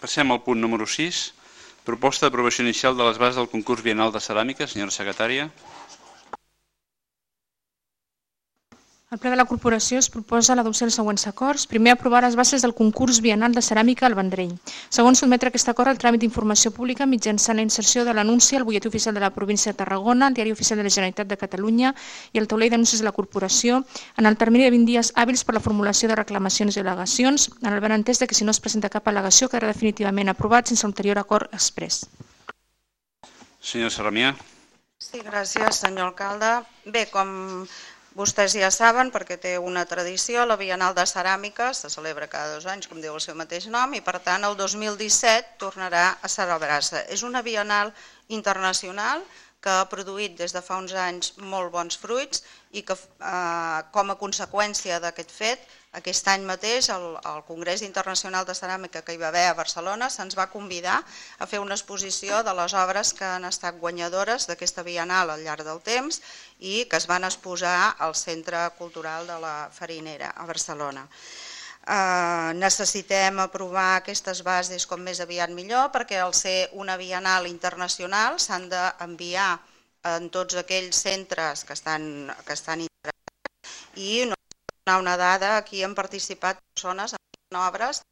Passem al punt número 6. Proposta d'aprovació inicial de les bases del concurs biennal de ceràmica. Senyora secretària. Al ple de la corporació es proposa l'adopció dels següents acords. Primer, aprovar les bases del concurs biennal de ceràmica al Vendrell. Segon, sotmetre aquest acord al tràmit d'informació pública mitjançant la inserció de l'anunci al butlletí oficial de la província de Tarragona, al diari oficial de la Generalitat de Catalunya i al taulell d'anuncis de la corporació en el termini de 20 dies hàbils per la formulació de reclamacions i al·legacions, en el benentès que si no es presenta cap al·legació quedarà definitivament aprovat sense ulterior acord exprés. Senyor Sarramià. Sí, gràcies, senyor alcalde. Bé, com vostès ja saben, perquè té una tradició, la Biennal de Ceràmica se celebra cada 2 anys, com diu el seu mateix nom, i per tant el 2017 tornarà a celebrar-se. És una Biennal internacional que ha produït des de fa uns anys molt bons fruits i que com a conseqüència d'aquest fet, aquest any mateix al Congrés Internacional de Ceràmica que hi va haver a Barcelona se'ns va convidar a fer una exposició de les obres que han estat guanyadores d'aquesta Biennal al llarg del temps i que es van exposar al Centre Cultural de la Farinera a Barcelona. Necessitem aprovar aquestes bases com més aviat millor perquè al ser una Biennal internacional s'han d'enviar en tots aquells centres que estan interessats i no donar una dada, aquí han participat persones en obres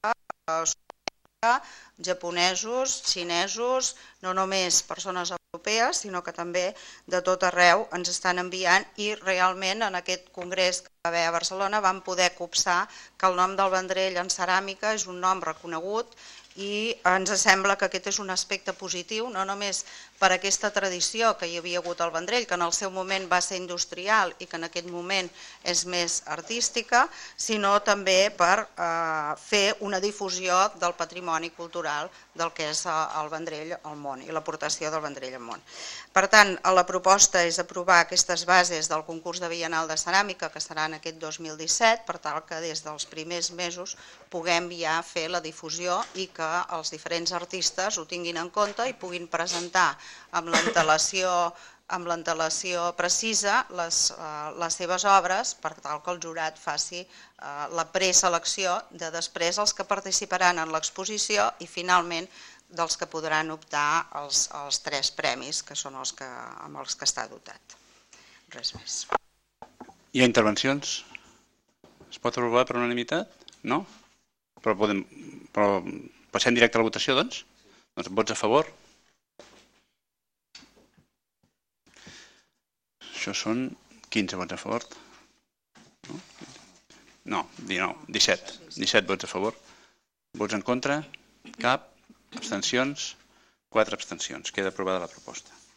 japonesos, xinesos, no només persones europees, sinó que també de tot arreu ens estan enviant i realment en aquest congrés que va haver a Barcelona vam poder copsar que el nom del Vendrell en ceràmica és un nom reconegut i ens sembla que aquest és un aspecte positiu, no només per aquesta tradició que hi havia hagut al Vendrell, que en el seu moment va ser industrial i que en aquest moment és més artística, sinó també per fer una difusió del patrimoni cultural del que és el Vendrell al món i l'aportació del Vendrell al món. Per tant, la proposta és aprovar aquestes bases del concurs de Biennal de Ceràmica que serà en aquest 2017, per tal que des dels primers mesos puguem ja fer la difusió i que els diferents artistes ho tinguin en compte i puguin presentar amb l'antelació precisa les seves obres per tal que el jurat faci la preselecció de després els que participaran en l'exposició i finalment dels que podran optar als 3 premis que són amb els que està dotat. Res més. Hi ha intervencions? Es pot aprovar per unanimitat? No? Però passem directe a la votació, doncs? Doncs vots a favor? Això són 15 vots a favor. No, 17 vots a favor. Vots en contra? Cap. Abstencions? 4 abstencions. Queda aprovada la proposta.